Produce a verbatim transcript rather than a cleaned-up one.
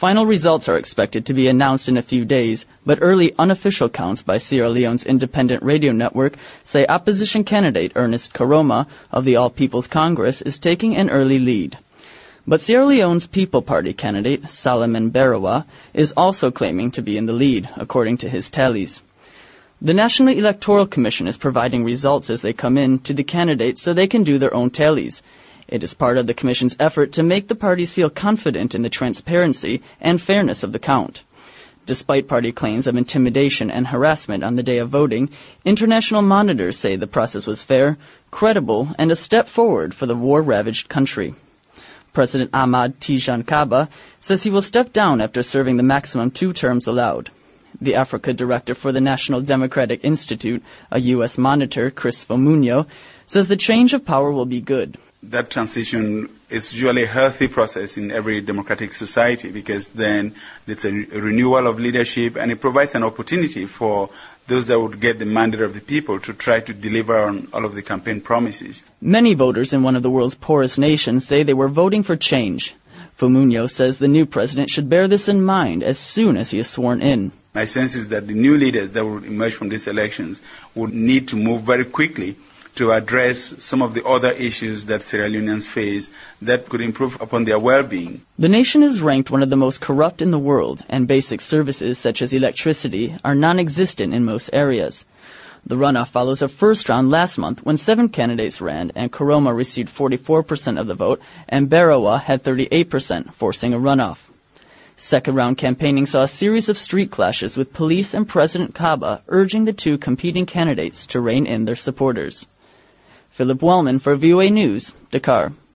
Final results are expected to be announced in a few days, but early unofficial counts by Sierra Leone's independent radio network say opposition candidate Ernest Koroma of the All People's Congress is taking an early lead. But Sierra Leone's People Party candidate, Salomon Barawa, is also claiming to be in the lead, according to his tallies. The National Electoral Commission is providing results as they come in to the candidates so they can do their own tallies. It is part of the Commission's effort to make the parties feel confident in the transparency and fairness of the count. Despite party claims of intimidation and harassment on the day of voting, international monitors say the process was fair, credible, and a step forward for the war-ravaged country. President Ahmad Tijan Kaba says he will step down after serving the maximum two terms allowed. The Africa director for the National Democratic Institute, a U S monitor, Chris Fomunyo, says the change of power will be good. That transition is usually a healthy process in every democratic society because then it's a renewal of leadership and it provides an opportunity for those that would get the mandate of the people to try to deliver on all of the campaign promises. Many voters in one of the world's poorest nations say they were voting for change. Fomunyo says the new president should bear this in mind as soon as he is sworn in. My sense is that the new leaders that will emerge from these elections would need to move very quickly to address some of the other issues that Sierra Leoneans face that could improve upon their well-being. The nation is ranked one of the most corrupt in the world, and basic services such as electricity are non-existent in most areas. The runoff follows a first round last month when seven candidates ran and Koroma received forty-four percent of the vote and Barawa had thirty-eight percent, forcing a runoff. Second round campaigning saw a series of street clashes with police and President Kaba urging the two competing candidates to rein in their supporters. Philip Wellman for V O A News, Dakar.